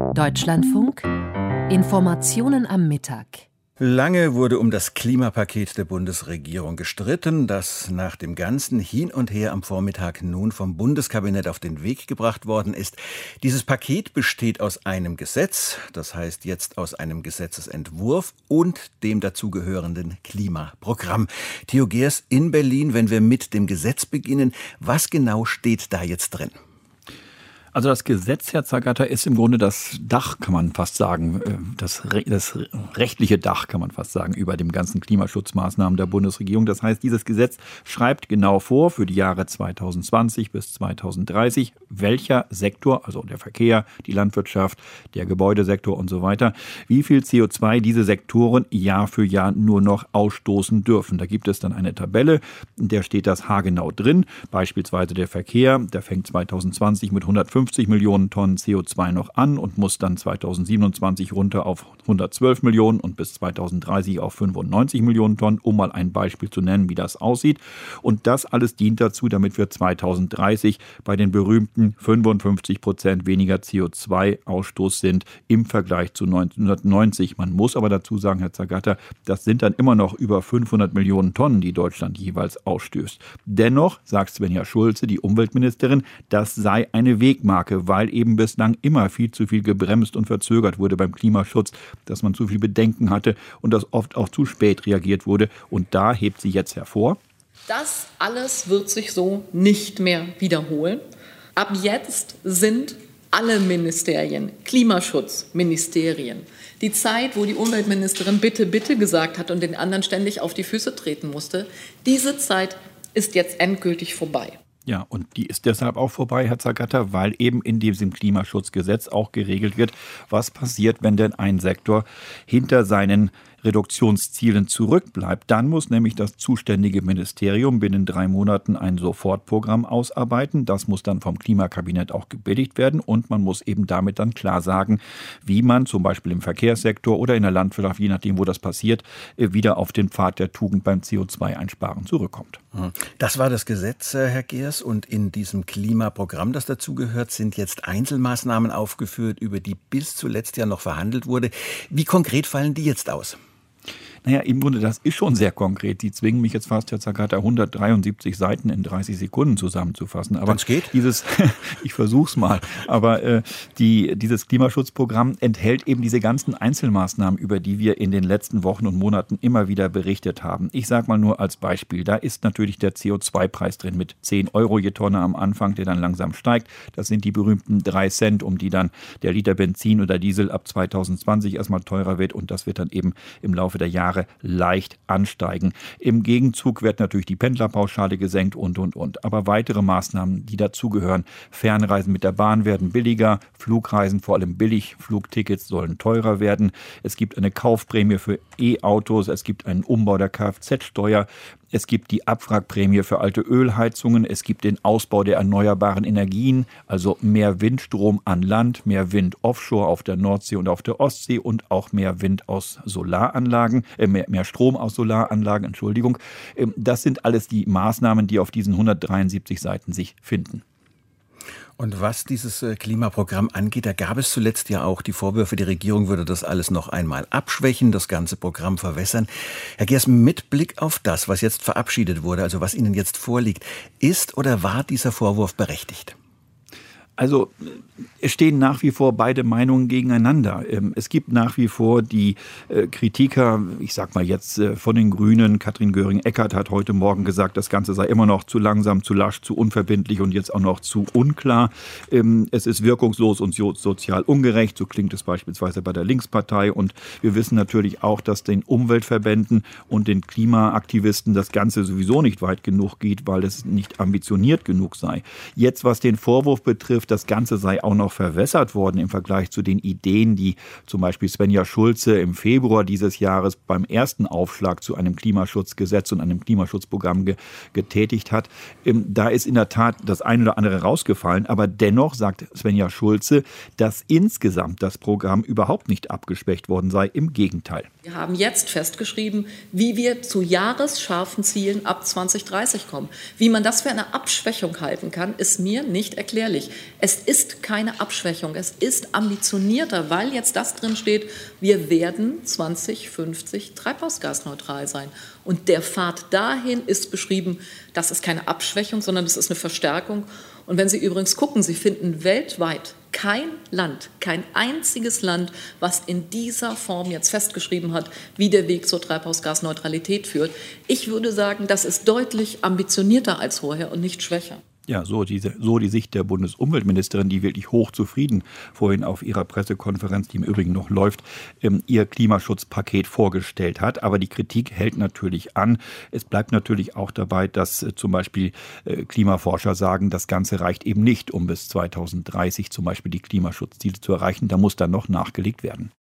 Deutschlandfunk. Informationen am Mittag. Lange wurde um das Klimapaket der Bundesregierung gestritten, das nach dem ganzen Hin und Her am Vormittag nun vom Bundeskabinett auf den Weg gebracht worden ist. Dieses Paket besteht aus einem Gesetz, das heißt jetzt aus einem Gesetzesentwurf und dem dazugehörenden Klimaprogramm. Theo Geers in Berlin, wenn wir mit dem Gesetz beginnen, was genau steht da jetzt drin? Also das Gesetz, Herr Zagatter, ist im Grunde das Dach, kann man fast sagen, das rechtliche Dach, kann man fast sagen, über dem ganzen Klimaschutzmaßnahmen der Bundesregierung. Das heißt, dieses Gesetz schreibt genau vor für die Jahre 2020 bis 2030, welcher Sektor, also der Verkehr, die Landwirtschaft, der Gebäudesektor und so weiter, wie viel CO2 diese Sektoren Jahr für Jahr nur noch ausstoßen dürfen. Da gibt es dann eine Tabelle, in der steht das haargenau drin. Beispielsweise der Verkehr, der fängt 2020 mit 150 Millionen Tonnen CO2 noch an und muss dann 2027 runter auf 112 Millionen und bis 2030 auf 95 Millionen Tonnen, um mal ein Beispiel zu nennen, wie das aussieht. Und das alles dient dazu, damit wir 2030 bei den berühmten 55% weniger CO2-Ausstoß sind im Vergleich zu 1990. Man muss aber dazu sagen, Herr Zagatter, das sind dann immer noch über 500 Millionen Tonnen, die Deutschland jeweils ausstößt. Dennoch, sagt Svenja Schulze, die Umweltministerin, das sei eine Wegmarke, weil eben bislang immer viel zu viel gebremst und verzögert wurde beim Klimaschutz, dass man zu viel Bedenken hatte und dass oft auch zu spät reagiert wurde. Und da hebt sie jetzt hervor: Das alles wird sich so nicht mehr wiederholen. Ab jetzt sind alle Ministerien Klimaschutzministerien. Die Zeit, wo die Umweltministerin bitte, bitte gesagt hat und den anderen ständig auf die Füße treten musste, diese Zeit ist jetzt endgültig vorbei. Ja, und die ist deshalb auch vorbei, Herr Zagatter, weil eben in diesem Klimaschutzgesetz auch geregelt wird, was passiert, wenn denn ein Sektor hinter seinen Reduktionszielen zurückbleibt. Dann muss nämlich das zuständige Ministerium binnen 3 Monaten ein Sofortprogramm ausarbeiten. Das muss dann vom Klimakabinett auch gebilligt werden und man muss eben damit dann klar sagen, wie man zum Beispiel im Verkehrssektor oder in der Landwirtschaft, je nachdem, wo das passiert, wieder auf den Pfad der Tugend beim CO2-Einsparen zurückkommt. Das war das Gesetz, Herr Geers, und in diesem Klimaprogramm, das dazugehört, sind jetzt Einzelmaßnahmen aufgeführt, über die bis zuletzt ja noch verhandelt wurde. Wie konkret fallen die jetzt aus? Naja, im Grunde, das ist schon sehr konkret. Sie zwingen mich jetzt fast, Herr Zagatter, 173 Seiten in 30 Sekunden zusammenzufassen. Aber wenn's geht? Ich versuch's mal. Aber dieses Klimaschutzprogramm enthält eben diese ganzen Einzelmaßnahmen, über die wir in den letzten Wochen und Monaten immer wieder berichtet haben. Ich sage mal nur als Beispiel, da ist natürlich der CO2-Preis drin mit 10 Euro je Tonne am Anfang, der dann langsam steigt. Das sind die berühmten 3 Cent, um die dann der Liter Benzin oder Diesel ab 2020 erstmal teurer wird. Und das wird dann eben im Laufe der Jahre leicht ansteigen. Im Gegenzug wird natürlich die Pendlerpauschale gesenkt und. Aber weitere Maßnahmen, die dazugehören: Fernreisen mit der Bahn werden billiger, Flugreisen, vor allem Billigflugtickets, sollen teurer werden. Es gibt eine Kaufprämie für E-Autos, es gibt einen Umbau der Kfz-Steuer. Es gibt die Abwrackprämie für alte Ölheizungen. Es gibt den Ausbau der erneuerbaren Energien, also mehr Windstrom an Land, mehr Wind offshore auf der Nordsee und auf der Ostsee und auch mehr Wind aus Solaranlagen, mehr Strom aus Solaranlagen, Entschuldigung. Das sind alles die Maßnahmen, die auf diesen 173 Seiten sich finden. Und was dieses Klimaprogramm angeht, da gab es zuletzt ja auch die Vorwürfe, die Regierung würde das alles noch einmal abschwächen, das ganze Programm verwässern. Herr Geers, mit Blick auf das, was jetzt verabschiedet wurde, also was Ihnen jetzt vorliegt, ist oder war dieser Vorwurf berechtigt? Also es stehen nach wie vor beide Meinungen gegeneinander. Es gibt nach wie vor die Kritiker, ich sag mal jetzt von den Grünen. Katrin Göring-Eckardt hat heute Morgen gesagt, das Ganze sei immer noch zu langsam, zu lasch, zu unverbindlich und jetzt auch noch zu unklar. Es ist wirkungslos und sozial ungerecht, so klingt es beispielsweise bei der Linkspartei. Und wir wissen natürlich auch, dass den Umweltverbänden und den Klimaaktivisten das Ganze sowieso nicht weit genug geht, weil es nicht ambitioniert genug sei. Jetzt, was den Vorwurf betrifft, das Ganze sei auch noch verwässert worden im Vergleich zu den Ideen, die zum Beispiel Svenja Schulze im Februar dieses Jahres beim ersten Aufschlag zu einem Klimaschutzgesetz und einem Klimaschutzprogramm getätigt hat. Da ist in der Tat das eine oder andere rausgefallen, aber dennoch sagt Svenja Schulze, dass insgesamt das Programm überhaupt nicht abgeschwächt worden sei, im Gegenteil. Wir haben jetzt festgeschrieben, wie wir zu jahresscharfen Zielen ab 2030 kommen. Wie man das für eine Abschwächung halten kann, ist mir nicht erklärlich. Es ist keine Abschwächung, es ist ambitionierter, weil jetzt das drin steht, wir werden 2050 treibhausgasneutral sein. Und der Pfad dahin ist beschrieben, das ist keine Abschwächung, sondern das ist eine Verstärkung. Und wenn Sie übrigens gucken, Sie finden weltweit kein Land, kein einziges Land, was in dieser Form jetzt festgeschrieben hat, wie der Weg zur Treibhausgasneutralität führt. Ich würde sagen, das ist deutlich ambitionierter als vorher und nicht schwächer. Ja, so die Sicht der Bundesumweltministerin, die wirklich hochzufrieden vorhin auf ihrer Pressekonferenz, die im Übrigen noch läuft, ihr Klimaschutzpaket vorgestellt hat. Aber die Kritik hält natürlich an. Es bleibt natürlich auch dabei, dass zum Beispiel Klimaforscher sagen, das Ganze reicht eben nicht, um bis 2030 zum Beispiel die Klimaschutzziele zu erreichen. Da muss dann noch nachgelegt werden.